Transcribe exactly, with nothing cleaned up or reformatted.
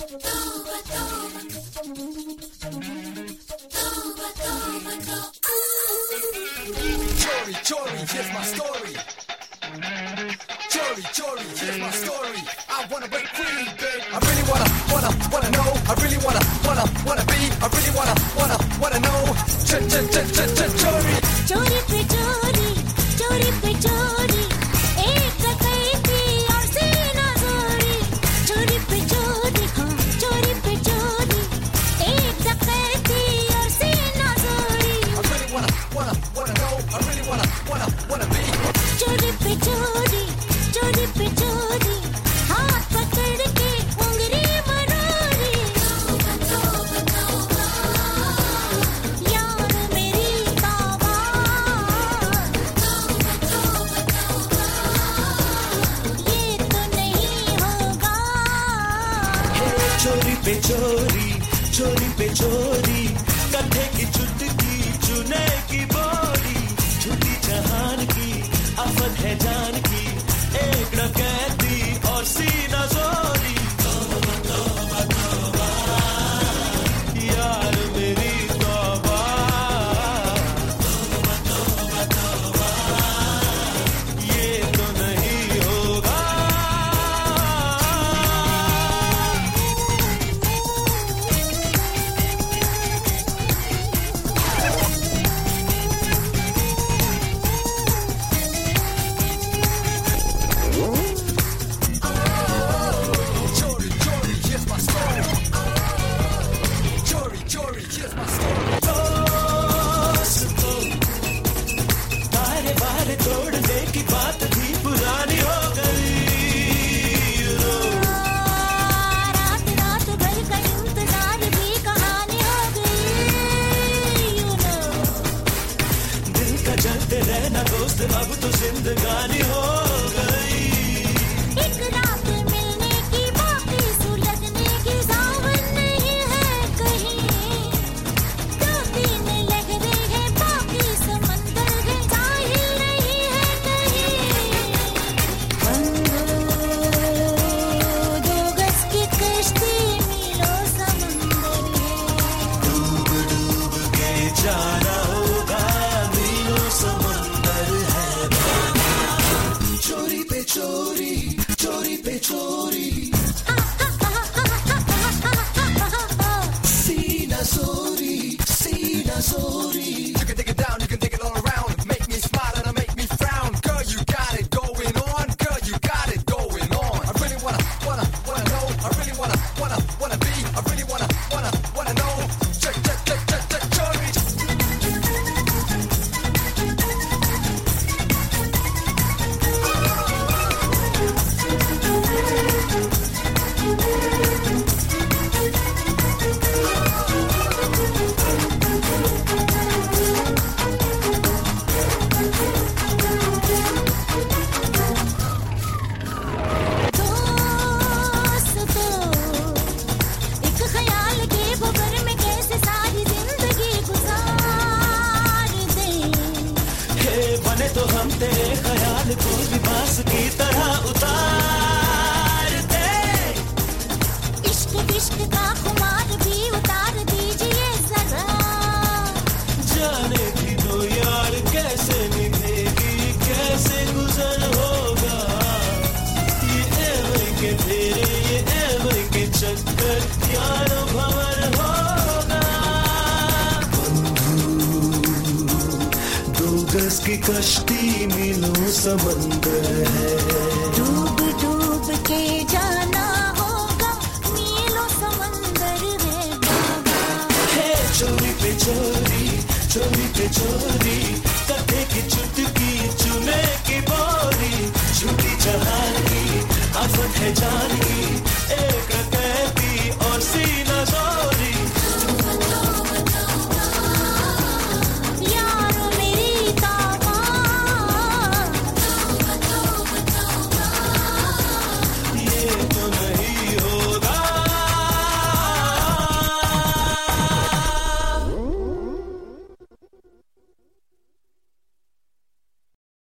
Chori, here's my story. Chori, Chori, here's my story. I wanna break free, babe. I really wanna, wanna, wanna know. I really wanna, wanna, wanna be. I really wanna, wanna, wanna know. Ch ch ch ch ch Chori. Chori pe chori, chori pe chori. एक डकैती और सीना जोड़ी. चोरी पे चोरी, हाँ चोरी पे चोरी. एक डकैती और सीना जोड़ी. I really wanna, wanna, wanna know. I really wanna, wanna, wanna be. चोरी पे चोरी, चोरी पे चोरी. हाथ पकड़ के उंगली मरोड़ी. यार मेरी तौबा. ये तो नहीं होगा. चोरी पे चोरी, चोरी पे चोरी. कंधे की चुटकी, चुने की बोरी. झूठी जहान की आफत है जान की. एक डकैती और सीना जोरी. तौबा तौबा तौबा, यार मेरी तौबा. तौबा तौबा तौबा, ये तो नहीं होगा. Chori, Chori, here's my story. Chori, Chori, here's my story. दोस्तों, बारे बारे तोड़ने की बात भी पुरानी हो गई. You know, रात रात भर का इंतजार भी कहानी हो गई. You know. दिल का जलते रहना दोस्त अब तो जिंदगानी हो गई. एक रात मिलने की बाकी सुलगने की जावन नहीं है कहीं. दो तीन लहरें हैं बाकी समंदर है जाहिर नहीं है कहीं. दो गज की कश्ती मिलो समंदर है. डूब डूब के जाना होगा. मीलों समंदर है. चोरी पे चोरी, चोरी पे चोरी. सीना सोरी, सीना sorry. You can take it down, you can take it all around. Make me smile and make me frown. Girl, you got it going on. Girl, you got it going on. I really wanna, wanna, wanna know. I really wanna, wanna, wanna be. I really wanna, wanna, wanna know. Check, check, check, check, check, Chori. दोस्तों, एक ख्याल के भंवर में कैसे सारी जिंदगी गुजार दें. हे बने तो हम तेरे ख्याल को लिबास की तरह उतार दे. इश्क इश्क का खुमार भी उतार दीजिए जरा. जाने भी दो यार कैसे निभेगी, कैसे गुजर होगा. ये एवं के फेरे, ये एवं के चक्कर यार भंवर होगा. दो गज की कश्ती मिलो समंदर है. डूब डूब के जाना होगा. मीलों समंदर है बाबा. हे चोरी पे चोरी, चोरी पे चोरी.